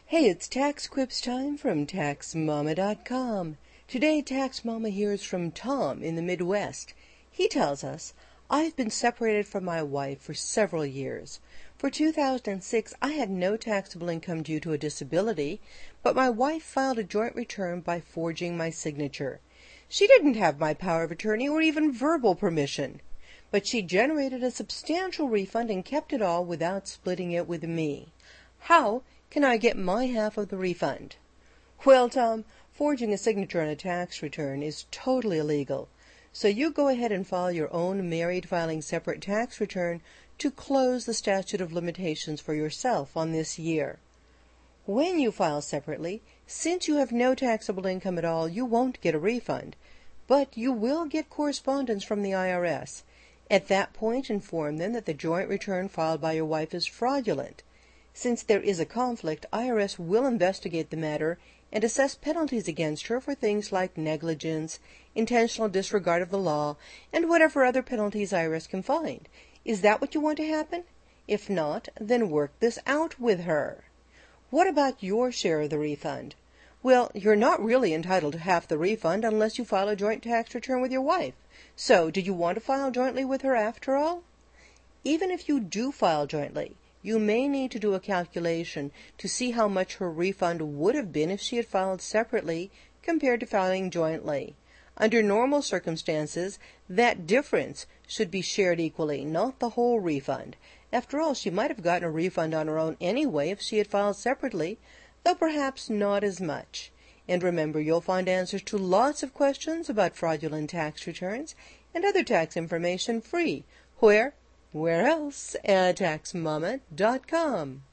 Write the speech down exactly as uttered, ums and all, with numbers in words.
Hey, it's Tax Quips time from Tax Mama dot com. Today, Tax Mama hears from Tom in the Midwest. He tells us, I've been separated from my wife for several years. For two thousand six, I had no taxable income due to a disability, but my wife filed a joint return by forging my signature. She didn't have my power of attorney or even verbal permission, but she generated a substantial refund and kept it all without splitting it with me. How can I get my half of the refund? Well, Tom, forging a signature on a tax return is totally illegal. So you go ahead and file your own married filing separate tax return to close the statute of limitations for yourself on this year. When you file separately, since you have no taxable income at all, you won't get a refund, but you will get correspondence from the I R S. At that point, inform them that the joint return filed by your wife is fraudulent. Since there is a conflict, I R S will investigate the matter and assess penalties against her for things like negligence, intentional disregard of the law, and whatever other penalties I R S can find. Is that what you want to happen? If not, then work this out with her. What about your share of the refund? Well, you're not really entitled to half the refund unless you file a joint tax return with your wife. So, do you want to file jointly with her after all? Even if you do file jointly, you may need to do a calculation to see how much her refund would have been if she had filed separately compared to filing jointly. Under normal circumstances, that difference should be shared equally, not the whole refund. After all, she might have gotten a refund on her own anyway if she had filed separately, though perhaps not as much. And remember, you'll find answers to lots of questions about fraudulent tax returns and other tax information free. Where? Where else? At Tax Mama dot com.